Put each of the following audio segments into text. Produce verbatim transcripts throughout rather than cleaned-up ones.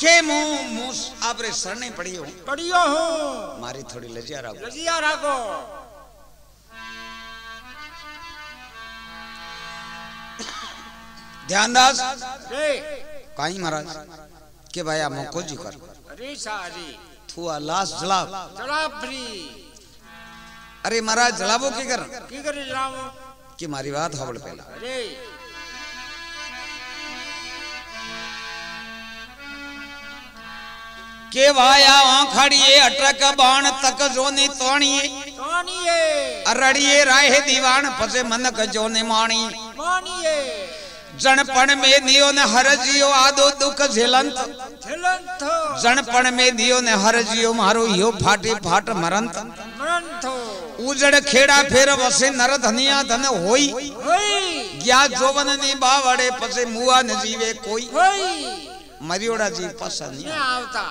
के मुंह मुंह आपरे सरने पड़ियो पड़ियो हूँ मारी थोड़ी लजिया राखो लजिया राखो ध्यानदास रे काई महाराज के भाई आप मौको जी कर अरे सारी तू लाश जला जला फ्री अरे महाराज जलावो की कर की करे जलावो कि मारी बात हवड़ पहला अरे के वाया खड़िए अटक बाण तक जोने तोणिए तोणिए अरड़िए राहे दीवान फसे मनक जोने माणी मानिए जनपण में नियो ने हर जियो आदो दुख झेलंत झेलंत जनपण में नियो ने हर जियो मारो यो फाटी फाट मरंत मरंत उजड़ खेड़ा फेर वसे नर धनिया धन होई होई ज्ञा जोवन ने बावड़े पसे मुआ न जीवे कोई होई मरियोड़ा जी पसंद नहीं आवता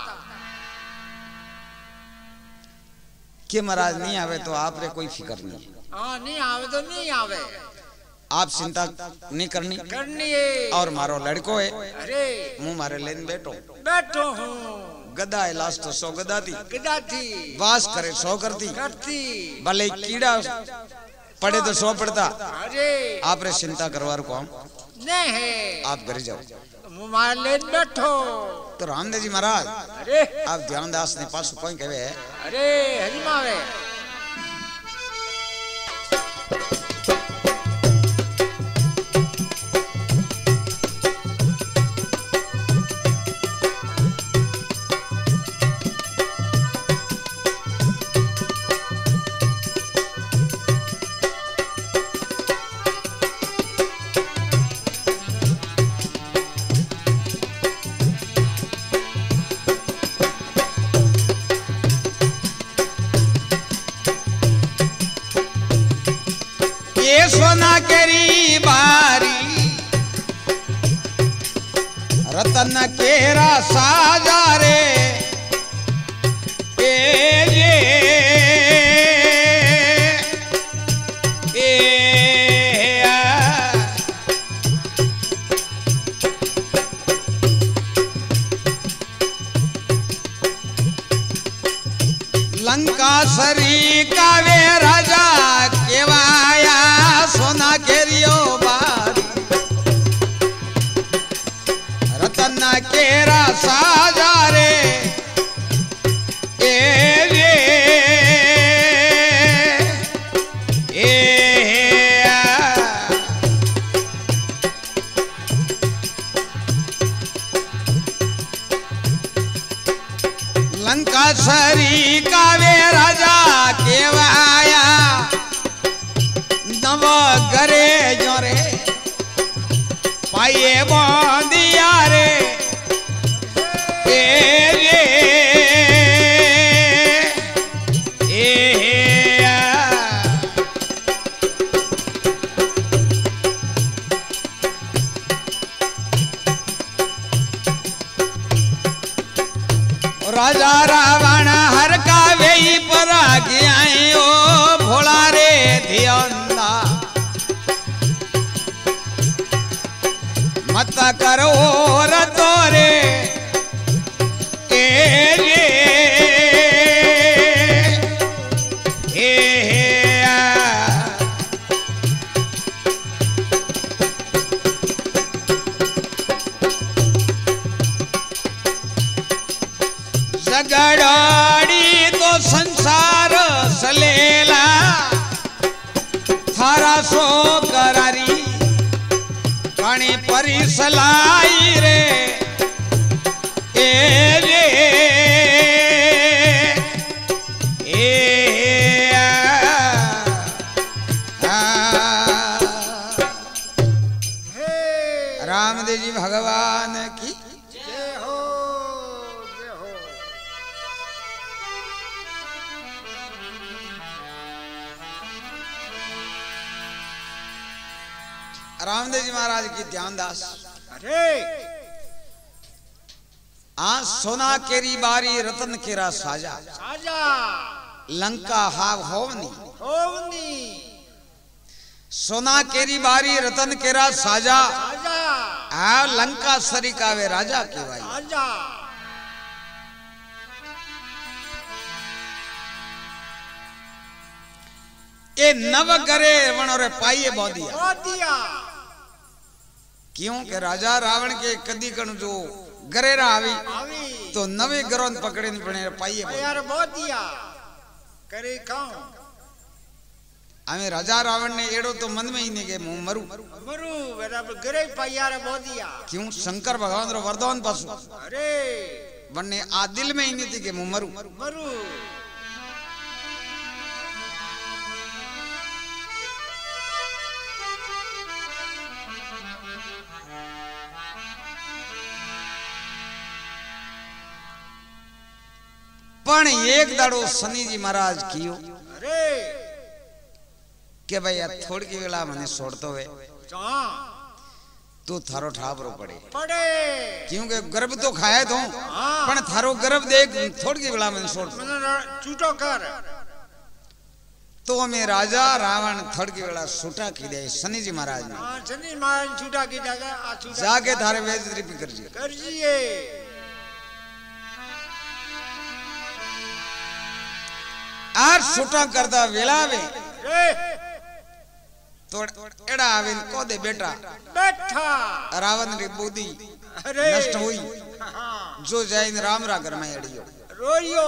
के महाराज नहीं आवे तो आपरे कोई फिक्र नहीं हाँ नहीं आवे तो नहीं आवे आप चिंता नहीं करनी करनी है और मारो लड़को है अरे मुंह मारे लेन बैठो बैठो हूँ गदा है लास्ट तो सौ गदा थी गदा थी वास करे सौ करती करती भले कीड़ा पड़े तो सौ पड़ता अरे आपरे चिंता करवार को हम नहीं है आप घर जाओ मुंह मार लेन बैठो तो रामदेव जी महाराज अरे आप ध्यानदास ने पास कोई कहे अरे हरी मावे सोना केरी बारी रतन केरा साजा रे ए ये ए आ। लंका सरी कावे राजा केवाया सोना केरियो बारी रतन केरा साजा रे ए ये ए आ। लंका सरी कावे राजा केवाया नव करे जो रे पाइए बांधिया रे ए रे ए आ। राजा रावण हर का वेई पर गया ओ भोला रे धियंदा मत करो रतो रे ए रे ए आ। झगड़ाड़ी तो संसार सलेला थारा सो करारी पानी परी सलाई रे ए रे ए आ। रामदेव जी भगवान की जय हो जय हो रामदेव जी महाराज की ध्यानदास अरे आ सोना केरी बारी रतन केरा साजा साजा लंका हाव होवनी होवनी सोना केरी बारी रतन केरा साजा साजा आ लंका सरी कावे राजा के भाई साजा ए नव करे वण रे पाइए बोदिया बोदिया क्यों के राजा रावण के कदी कण जो गरेरा आवी आवी तो नवे गरोन पकड़े ने पणे पाइए यार बोदिया करे खाऊं हमें राजा रावण ने एड़ो तो मन में ही नहीं के मुंह मरू मरू बराबर गरे पायार बोदिया क्यों शंकर भगवान रो वरदान पासु अरे वने आ दिल में ही नहीं थी के मुंह मरू मरू पण एक दाड़ो शनि जी महाराज कियो अरे के भैया थोड़ी की वेला मने छोड़तो है हाँ तू थारो ठाबरो पड़े पड़े क्योंकि गर्भ तो खाए तो हाँ। पण थारो गर्भ देख थोड़ी की वेला मने छोड़ मैंने चूटो कर तो हमें राजा रावण थोड़ी की वेला छूटा की दे शनि जी महाराज ने हाँ शनि महाराज छूटा की जागा आ छूटा जाके थारे बेइज्जती भी कर जी कर जिए आर छूटा करता वेला वे रे तो एड़ा आवे को दे बेटा बैठा रावण री बुद्धि अरे नष्ट हुई हाँ जो जाइन राम रा घर में अड़ियो रोइयो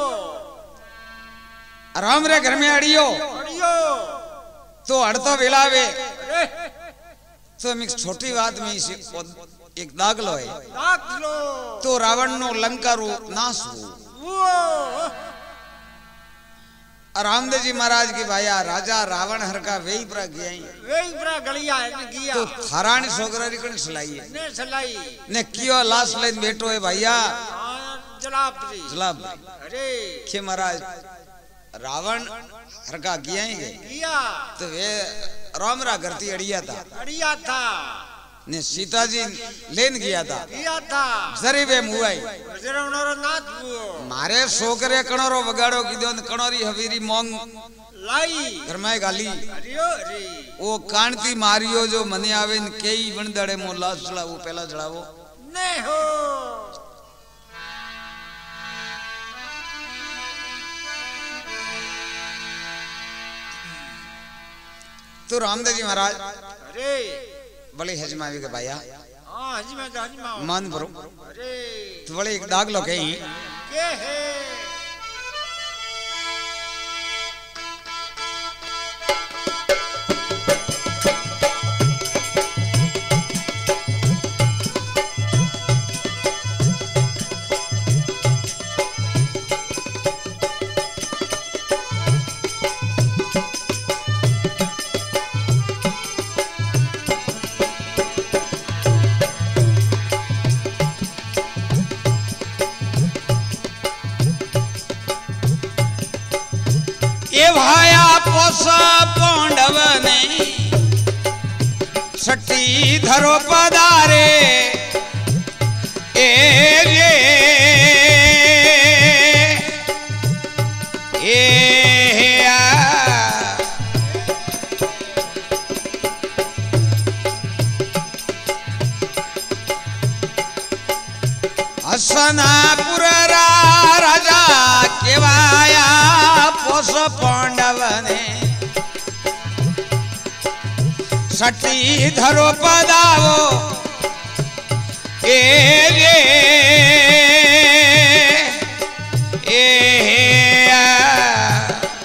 राम रे घर में अड़ियो अड़ियो तो अड़ता वेला वे अरे तो एक छोटी बात में इसे एक दागलो है ताक लो तो रावण नो लंका रो नाश हो वो रामदेव जी महाराज की भाया राजा रावण हर का वेई पर गया वे बड़ा गलिया ने किया तो थारानी सोगरा री कण सलाई है ने सलाई ने कियो लाश लेन बैठो है भैया हाँ जलापरी जलाब अरे के महाराज रावण हर का गया ही किया तो वे राम रा घरती अड़िया था अड़िया था ने सीता जी लेन गया था किया था जरी वे मुआई जरा उन्होंने नाथ हुओ मारे सोकरे कणोरो वगाड़ो कीधो कणोरी हवीरी मोंग लाई घर में गाली अरियो अरे वो कांति मारियो जो मने आवे न केई वणदड़े मो लाश चढ़ावो पहला चढ़ावो ने हो तो रामदेव जी महाराज अरे बड़े हजमावी के भाया हाँ हजी में हजी में मान भरो अरे तो बड़े एक दाग लो कहीं के है ये भाया पोस पांडव ने छठी धरो पदारे ए रे ए आ हसनापुर राजा केवाया पोस पांडव ने छठी धरो पदावो ए रे ए आ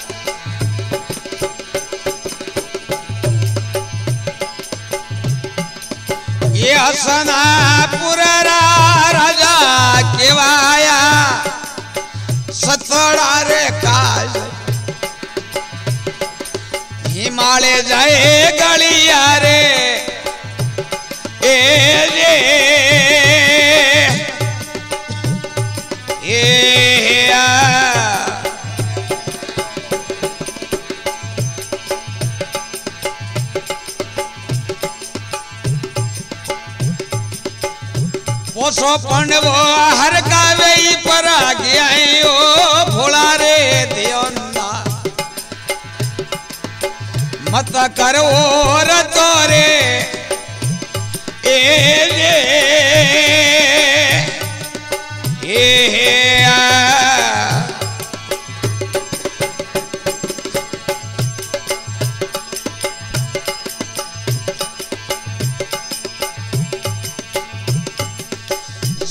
ये हसनापुर राजा केवाया सतड़ा रे काज हिमालय जाए गलिया रे ए रे ए आ पोसो पंडवो हर का वेई पर गया ओ भोला रे दियोना मत करो रतो रे ए रे ए आ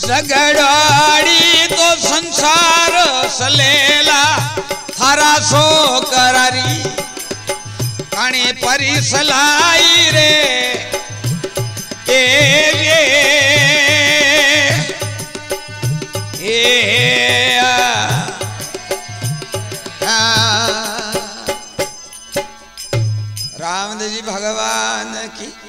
सगड़ाड़ी तो संसार सलेला थारा सो करारी काणी परी सलाई रे ए ये ए रामदेव जी भगवान की